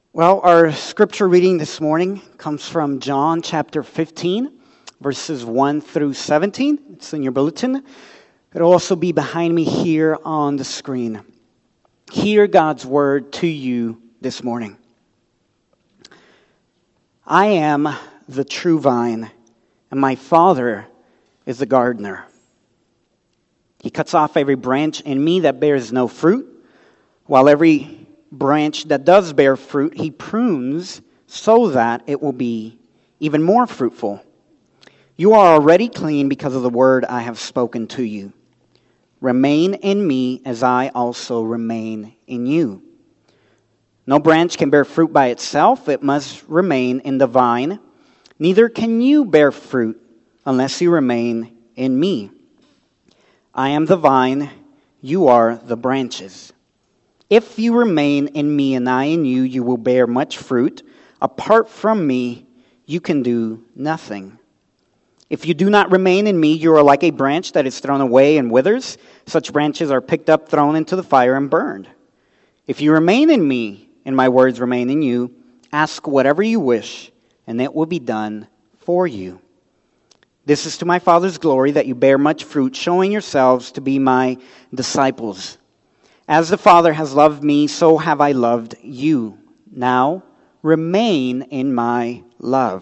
Well, our scripture reading this morning comes from John chapter 15, verses 1 through 17. It's in your bulletin. It'll also be behind me here on the screen. Hear God's word to you this morning. I am the true vine, and my Father is the gardener. He cuts off every branch in me that bears no fruit, while every branch that does bear fruit, he prunes so that it will be even more fruitful. You are already clean because of the word I have spoken to you. Remain in me as I also remain in you. No branch can bear fruit by itself. It must remain in the vine. Neither can you bear fruit unless you remain in me. I am the vine. You are the branches. If you remain in me and I in you, you will bear much fruit. Apart from me, you can do nothing. If you do not remain in me, you are like a branch that is thrown away and withers. Such branches are picked up, thrown into the fire, and burned. If you remain in me, and my words remain in you, ask whatever you wish, and it will be done for you. This is to my Father's glory that you bear much fruit, showing yourselves to be my disciples. As the Father has loved me, so have I loved you. Now, remain in my love.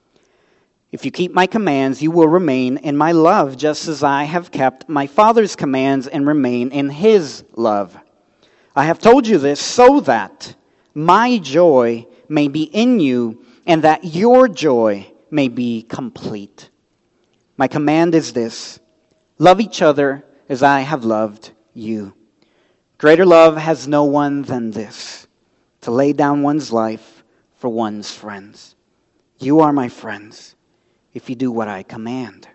If you keep my commands, you will remain in my love, just as I have kept my Father's commands and remain in his love. I have told you this so that my joy may be in you, and that your joy may be complete. My command is this: love each other as I have loved you. Greater love has no one than this, to lay down one's life for one's friends. You are my friends, if you do what I command.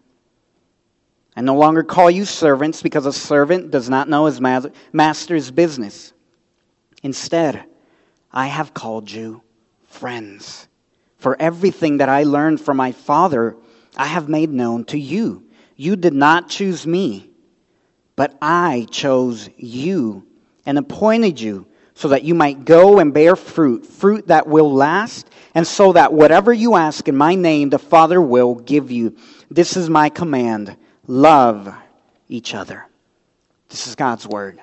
I no longer call you servants, because a servant does not know his master's business. Instead, I have called you friends. For everything that I learned from my Father, I have made known to you. You did not choose me, but I chose you and appointed you so that you might go and bear fruit, fruit that will last, and so that whatever you ask in my name, the Father will give you. This is my command: love each other. This is God's word.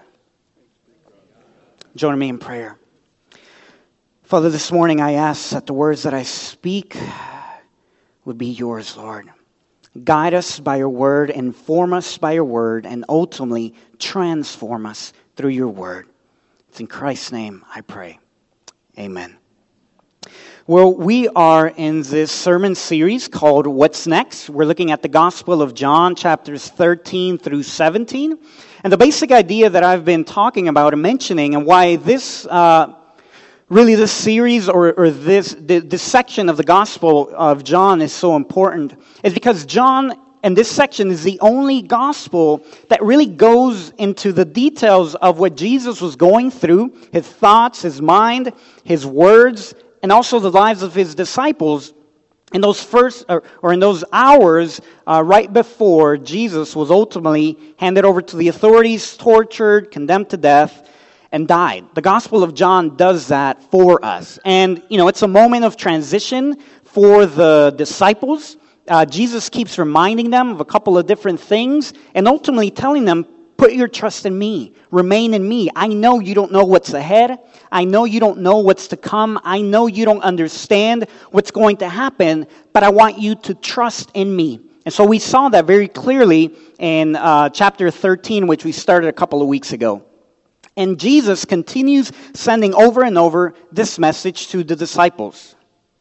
Join me in prayer. Father, this morning I ask that the words that I speak would be yours, Lord. Guide us by your word, inform us by your word, and ultimately transform us through your word. It's in Christ's name I pray. Amen. Well, we are in this sermon series called What's Next? We're looking at the Gospel of John, chapters 13 through 17. And the basic idea that I've been talking about and mentioning, and why this this series or this section of the Gospel of John is so important, is because John, and this section, is the only gospel that really goes into the details of what Jesus was going through, his thoughts, his mind, his words, and also the lives of his disciples in those in those hours right before Jesus was ultimately handed over to the authorities, tortured, condemned to death, and died. The Gospel of John does that for us. And, it's a moment of transition for the disciples. Jesus keeps reminding them of a couple of different things and ultimately telling them, put your trust in me. Remain in me. I know you don't know what's ahead. I know you don't know what's to come. I know you don't understand what's going to happen, but I want you to trust in me. And so we saw that very clearly in chapter 13, which we started a couple of weeks ago. And Jesus continues sending over and over this message to the disciples.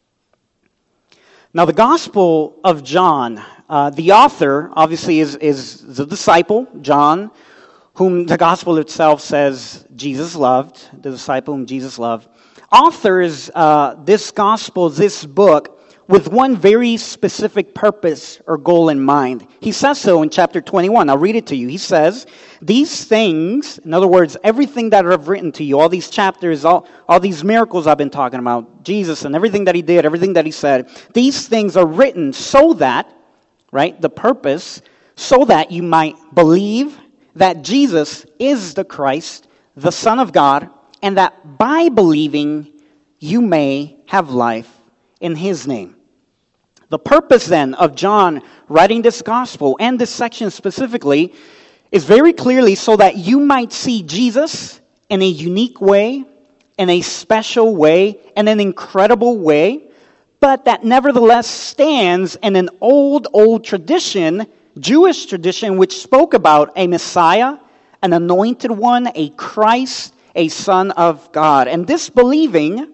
Now, the Gospel of John, the author, obviously, is the disciple, John, whom the Gospel itself says Jesus loved, the disciple whom Jesus loved. Authors this Gospel, this book, with one very specific purpose or goal in mind. He says so in chapter 21. I'll read it to you. He says, these things, in other words, everything that I've written to you, all these chapters, all these miracles I've been talking about, Jesus and everything that he did, everything that he said, these things are written so that, right, the purpose, so that you might believe that Jesus is the Christ, the Son of God, and that by believing you may have life in his name. The purpose then of John writing this gospel and this section specifically is very clearly so that you might see Jesus in a unique way, in a special way, in an incredible way, but that nevertheless stands in an old tradition, Jewish tradition, which spoke about a Messiah, an anointed one, a Christ, a Son of God. And this believing,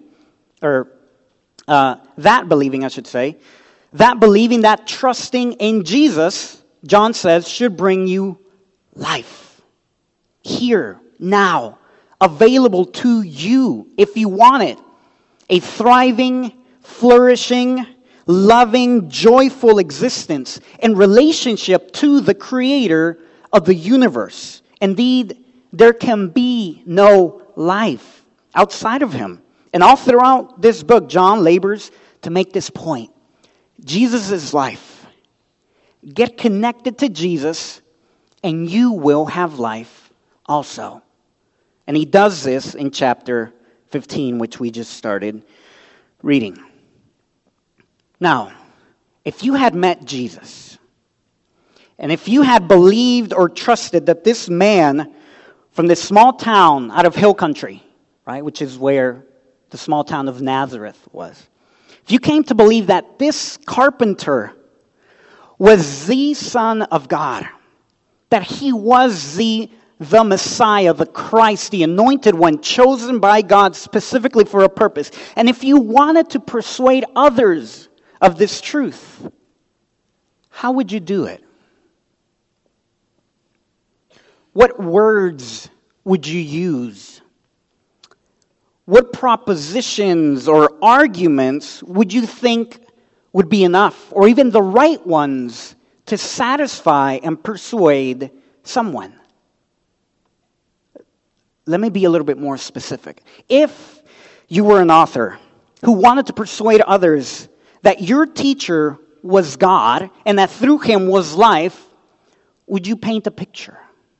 that believing, that trusting in Jesus, John says, should bring you life. Here, now, available to you if you want it. A thriving, flourishing, loving, joyful existence in relationship to the Creator of the universe. Indeed, there can be no life outside of Him. And all throughout this book, John labors to make this point. Jesus is life. Get connected to Jesus, and you will have life also. And he does this in chapter 15, which we just started reading. Now, if you had met Jesus, and if you had believed or trusted that this man from this small town out of hill country, right, which is where the small town of Nazareth was, if you came to believe that this carpenter was the Son of God, that he was the Messiah, the Christ, the anointed one, chosen by God specifically for a purpose, and if you wanted to persuade others of this truth, how would you do it? What words would you use? What propositions or arguments would you think would be enough, or even the right ones, to satisfy and persuade someone? Let me be a little bit more specific. If you were an author who wanted to persuade others that your teacher was God and that through him was life, would you paint a picture?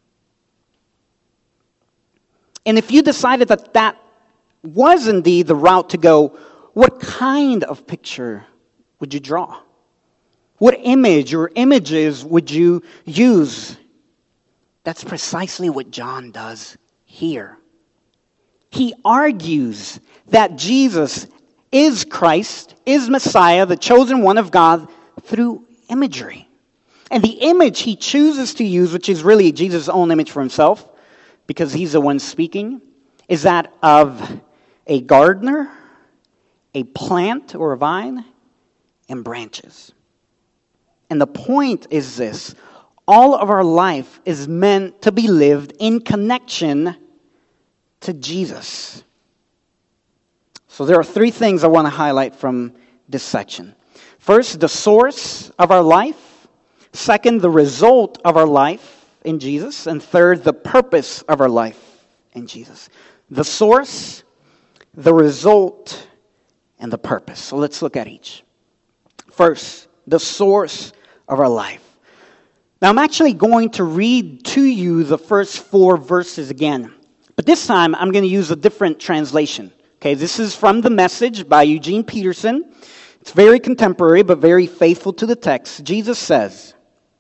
And if you decided that that was indeed the route to go, what kind of picture would you draw? What image or images would you use? That's precisely what John does here. He argues that Jesus is Christ, is Messiah, the chosen one of God, through imagery. And the image he chooses to use, which is really Jesus' own image for himself, because he's the one speaking, is that of a gardener, a plant or a vine, and branches. And the point is this: all of our life is meant to be lived in connection to Jesus. So there are three things I want to highlight from this section. First, the source of our life. Second, the result of our life in Jesus. And third, the purpose of our life in Jesus. The source, the result, and the purpose. So let's look at each. First, the source of our life. Now I'm actually going to read to you the first 4 verses again. But this time I'm going to use a different translation. Okay, this is from The Message by Eugene Peterson. It's very contemporary but very faithful to the text. Jesus says,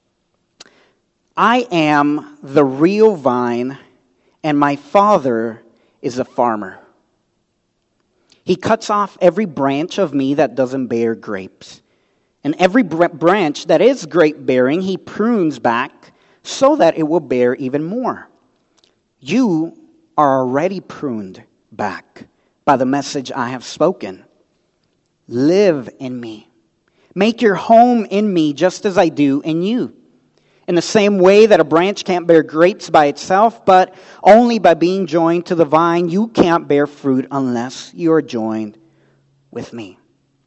"I am the real vine, and my Father is a farmer. He cuts off every branch of me that doesn't bear grapes. And every branch that is grape-bearing, he prunes back so that it will bear even more. You are already pruned back by the message I have spoken. Live in me. Make your home in me just as I do in you. In the same way that a branch can't bear grapes by itself, but only by being joined to the vine, you can't bear fruit unless you are joined with me."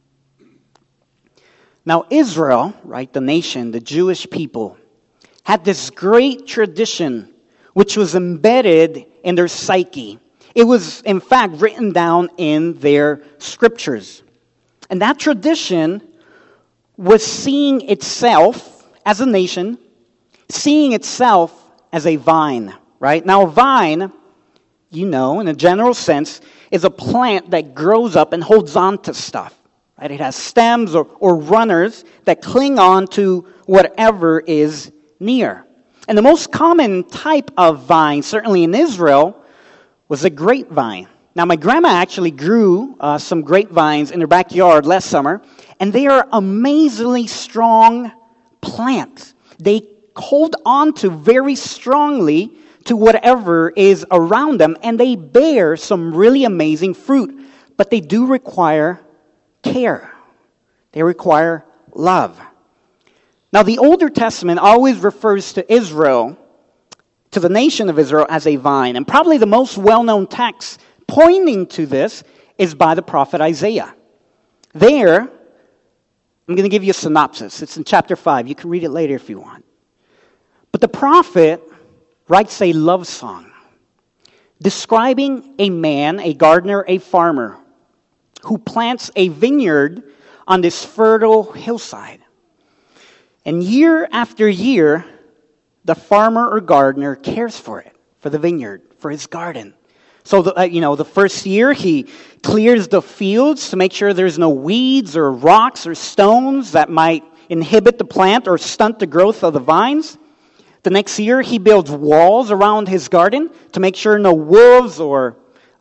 Now Israel, right, the nation, the Jewish people, had this great tradition which was embedded in their psyche. It was, in fact, written down in their scriptures. And that tradition was seeing itself as a nation, seeing itself as a vine, right? Now a vine, you know, in a general sense, is a plant that grows up and holds on to stuff. Right? It has stems or runners that cling on to whatever is near. And the most common type of vine, certainly in Israel, was a grapevine. Now, my grandma actually grew some grapevines in her backyard last summer, and they are amazingly strong plants. They hold on to very strongly to whatever is around them, and they bear some really amazing fruit. But they do require care. They require love. Now, the Older Testament always refers to Israel, to the nation of Israel, as a vine. And probably the most well-known text pointing to this is by the prophet Isaiah. There, I'm going to give you a synopsis. It's in chapter 5. You can read it later if you want. But the prophet writes a love song describing a man, a gardener, a farmer, who plants a vineyard on this fertile hillside. And year after year, the farmer or gardener cares for it, for the vineyard, for his garden. So, the first year he clears the fields to make sure there's no weeds or rocks or stones that might inhibit the plant or stunt the growth of the vines. The next year he builds walls around his garden to make sure no wolves or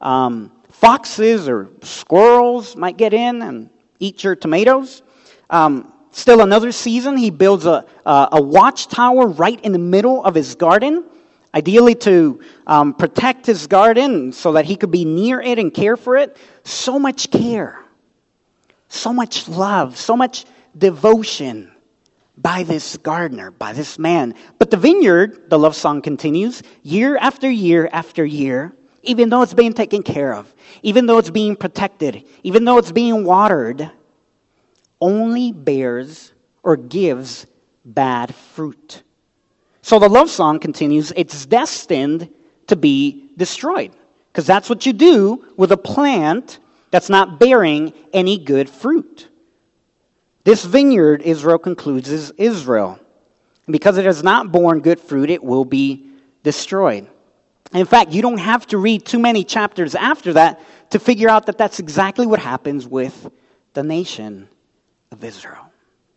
foxes or squirrels might get in and eat your tomatoes. Still another season, he builds a watchtower right in the middle of his garden, ideally to protect his garden so that he could be near it and care for it. So much care, so much love, so much devotion by this gardener, by this man. But the vineyard, the love song continues, year after year after year, even though it's being taken care of, even though it's being protected, even though it's being watered, only bears or gives bad fruit. So the love song continues, it's destined to be destroyed. Because that's what you do with a plant that's not bearing any good fruit. This vineyard, Israel concludes, is Israel. And because it has not borne good fruit, it will be destroyed. And in fact, you don't have to read too many chapters after that to figure out that that's exactly what happens with the nation of Israel.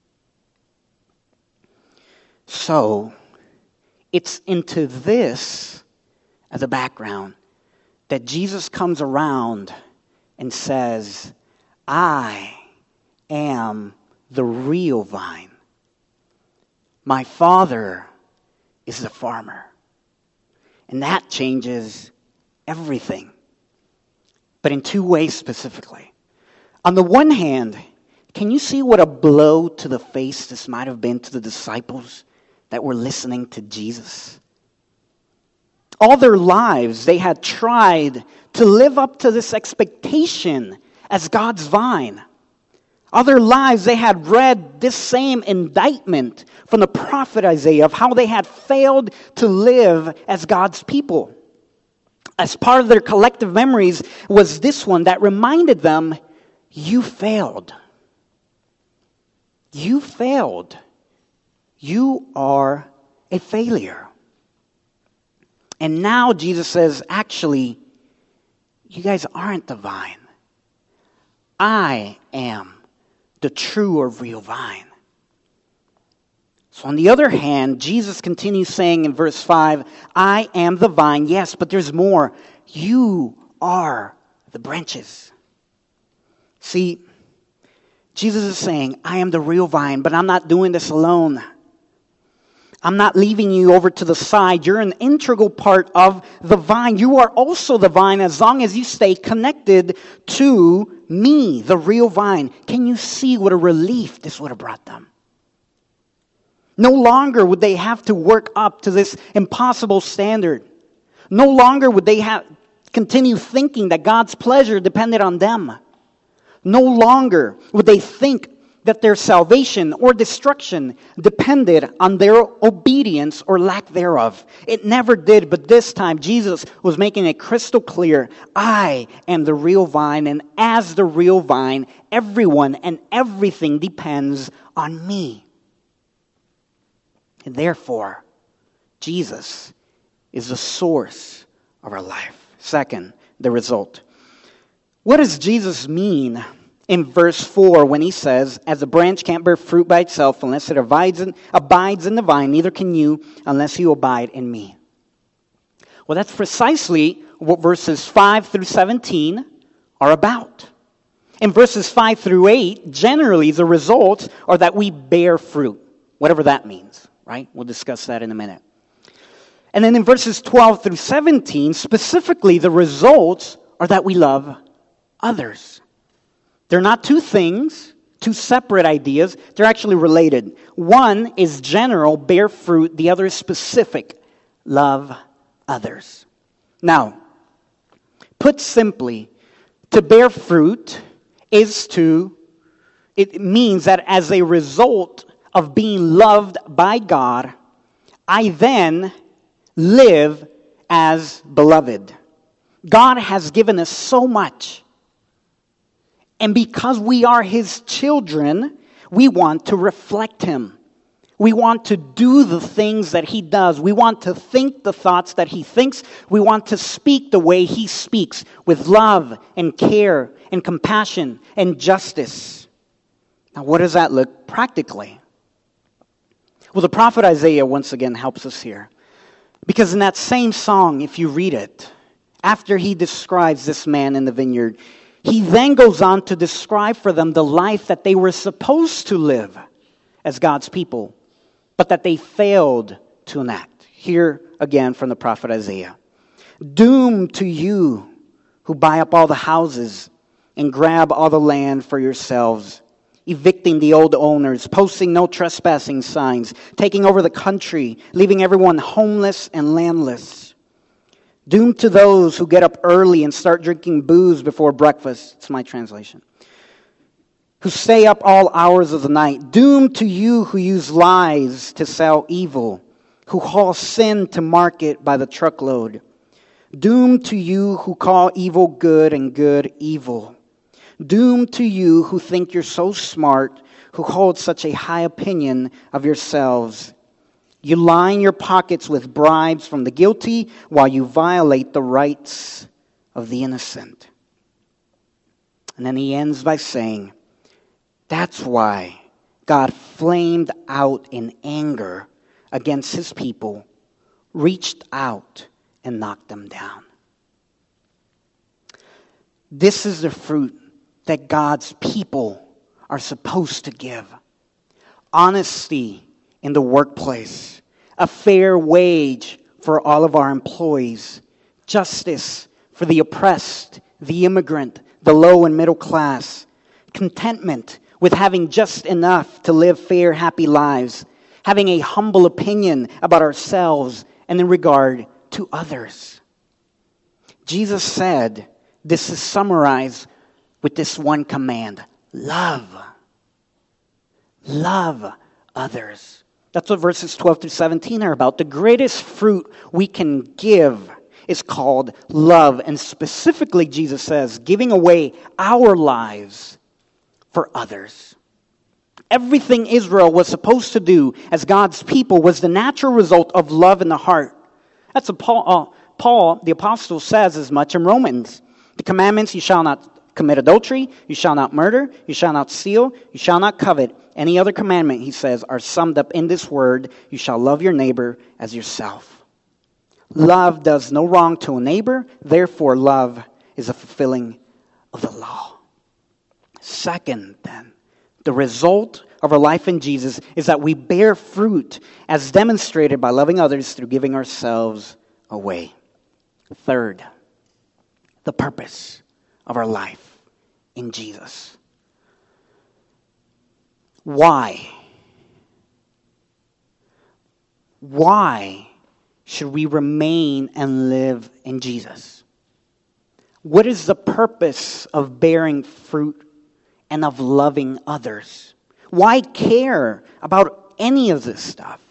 So, it's into this as a background that Jesus comes around and says, I am the real vine. My Father is the farmer. And that changes everything. But in two ways specifically. On the one hand, can you see what a blow to the face this might have been to the disciples that were listening to Jesus? All their lives, they had tried to live up to this expectation as God's vine. All their lives, they had read this same indictment from the prophet Isaiah of how they had failed to live as God's people. As part of their collective memories was this one that reminded them, you failed. You failed. You are a failure. And now Jesus says, actually, you guys aren't the vine. I am the true or real vine. So on the other hand, Jesus continues saying in verse 5, I am the vine, yes, but there's more. You are the branches. See, Jesus is saying, I am the real vine, but I'm not doing this alone. I'm not leaving you over to the side. You're an integral part of the vine. You are also the vine as long as you stay connected to me, the real vine. Can you see what a relief this would have brought them? No longer would they have to work up to this impossible standard. No longer would they continue thinking that God's pleasure depended on them. No longer would they think that their salvation or destruction depended on their obedience or lack thereof. It never did, but this time Jesus was making it crystal clear, I am the real vine, and as the real vine, everyone and everything depends on me. And therefore, Jesus is the source of our life. Second, the result. What does Jesus mean in verse 4 when he says, as a branch can't bear fruit by itself unless it abides in the vine, neither can you unless you abide in me? Well, that's precisely what verses 5 through 17 are about. In verses 5 through 8, generally the results are that we bear fruit, whatever that means, right? We'll discuss that in a minute. And then in verses 12 through 17, specifically the results are that we love others. They're not two things, two separate ideas. They're actually related. One is general, bear fruit. The other is specific, love others. Now, put simply, to bear fruit it means that as a result of being loved by God, I then live as beloved. God has given us so much. And because we are His children, we want to reflect Him. We want to do the things that He does. We want to think the thoughts that He thinks. We want to speak the way He speaks, with love and care and compassion and justice. Now, what does that look practically? Well, the prophet Isaiah once again helps us here. Because in that same song, if you read it, after he describes this man in the vineyard, he then goes on to describe for them the life that they were supposed to live as God's people, but that they failed to enact. Here again from the prophet Isaiah. Doom to you who buy up all the houses and grab all the land for yourselves, evicting the old owners, posting no trespassing signs, taking over the country, leaving everyone homeless and landless. Doom to those who get up early and start drinking booze before breakfast. It's my translation. Who stay up all hours of the night. Doom to you who use lies to sell evil, who haul sin to market by the truckload. Doom to you who call evil good and good evil. Doom to you who think you're so smart, who hold such a high opinion of yourselves. You line your pockets with bribes from the guilty while you violate the rights of the innocent. And then he ends by saying, that's why God flamed out in anger against His people, reached out and knocked them down. This is the fruit that God's people are supposed to give. Honesty in the workplace, a fair wage for all of our employees, justice for the oppressed, the immigrant, the low and middle class, contentment with having just enough to live fair, happy lives, having a humble opinion about ourselves and in regard to others. Jesus said this is summarized with this one command: love. Love others. That's what verses 12 through 17 are about. The greatest fruit we can give is called love. And specifically, Jesus says, giving away our lives for others. Everything Israel was supposed to do as God's people was the natural result of love in the heart. That's what Paul, the apostle, says as much in Romans. The commandments: you shall not commit adultery, you shall not murder, you shall not steal, you shall not covet. Any other commandment, he says, are summed up in this word: you shall love your neighbor as yourself. Love does no wrong to a neighbor, therefore love is a fulfilling of the law. Second, then, the result of our life in Jesus is that we bear fruit as demonstrated by loving others through giving ourselves away. Third, the purpose of our life in Jesus. Why? Why should we remain and live in Jesus? What is the purpose of bearing fruit and of loving others? Why care about any of this stuff?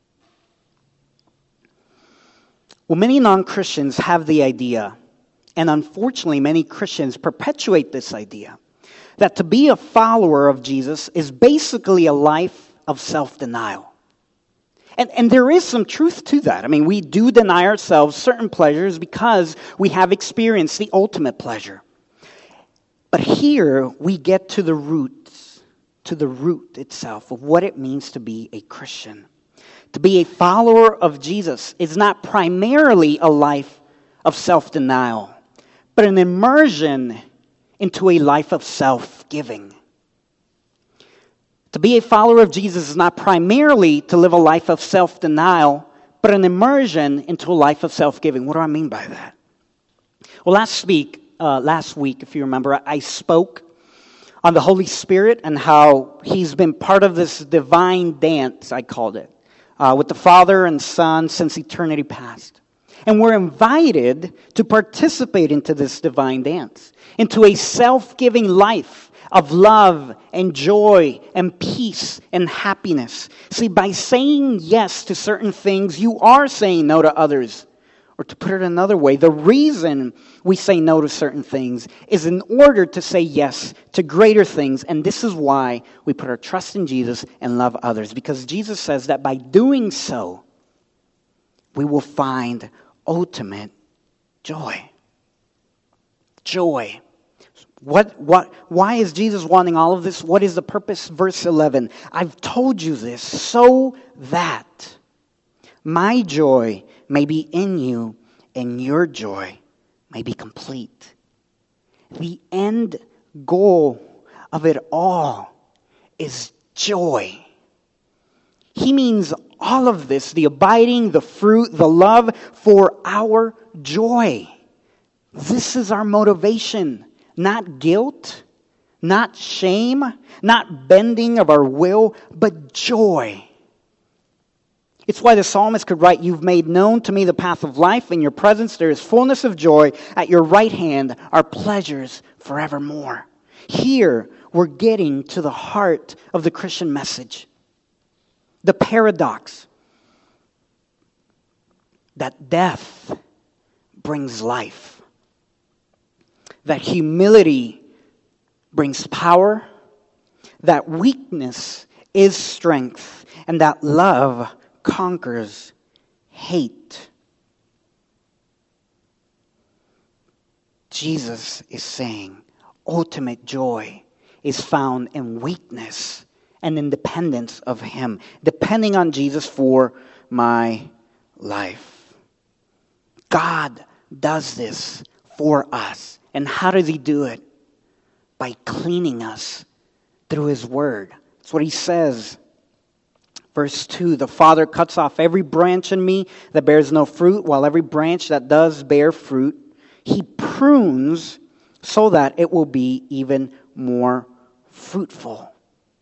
Well, many non-Christians have the idea, and unfortunately many Christians perpetuate this idea, that to be a follower of Jesus is basically a life of self-denial. And there is some truth to that. I mean, we do deny ourselves certain pleasures because we have experienced the ultimate pleasure. But here we get to the roots, to the root itself of what it means to be a Christian. To be a follower of Jesus is not primarily a life of self-denial, but an immersion into a life of self-giving. To be a follower of Jesus is not primarily to live a life of self-denial, but an immersion into a life of self-giving. What do I mean by that? Well, last week, if you remember, I spoke on the Holy Spirit and how He's been part of this divine dance, I called it, with the Father and Son since eternity past. And we're invited to participate into this divine dance, into a self-giving life of love and joy and peace and happiness. See, by saying yes to certain things, you are saying no to others. Or to put it another way, the reason we say no to certain things is in order to say yes to greater things. And this is why we put our trust in Jesus and love others. Because Jesus says that by doing so, we will find ultimate joy. Joy. Why is Jesus wanting all of this? What is the purpose? Verse 11. I've told you this so that my joy may be in you and your joy may be complete. The end goal of it all is joy. He means all of this, the abiding, the fruit, the love for our joy. This is our motivation. Not guilt, not shame, not bending of our will, but joy. It's why the psalmist could write, "You've made known to me the path of life. In your presence there is fullness of joy. At your right hand are pleasures forevermore." Here, we're getting to the heart of the Christian message. The paradox that death brings life. That humility brings power, that weakness is strength, and that love conquers hate. Jesus is saying ultimate joy is found in weakness and in dependence of Him, depending on Jesus for my life. God does this for us. And how does He do it? By cleaning us through His Word. That's what He says. Verse 2, the Father cuts off every branch in me that bears no fruit, while every branch that does bear fruit, He prunes so that it will be even more fruitful.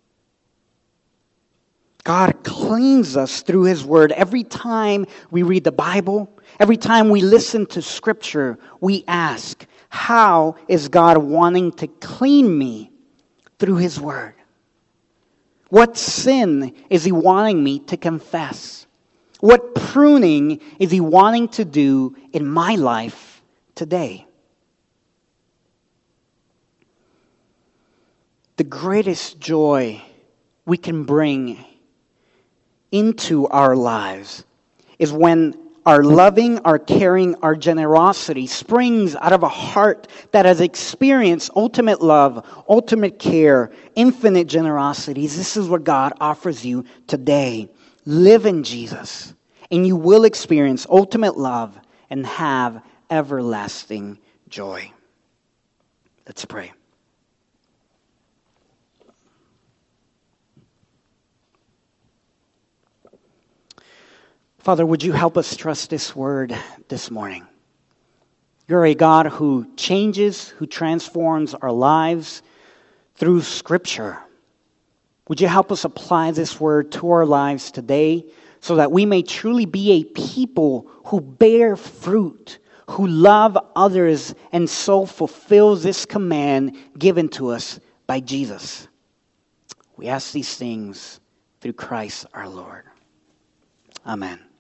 God cleans us through His Word. Every time we read the Bible, every time we listen to Scripture, we ask, how is God wanting to clean me through His Word? What sin is He wanting me to confess? What pruning is He wanting to do in my life today? The greatest joy we can bring into our lives is when our loving, our caring, our generosity springs out of a heart that has experienced ultimate love, ultimate care, infinite generosities. This is what God offers you today. Live in Jesus, and you will experience ultimate love and have everlasting joy. Let's pray. Father, would you help us trust this word this morning? You're a God who changes, who transforms our lives through Scripture. Would you help us apply this word to our lives today so that we may truly be a people who bear fruit, who love others, and so fulfill this command given to us by Jesus? We ask these things through Christ our Lord. Amen.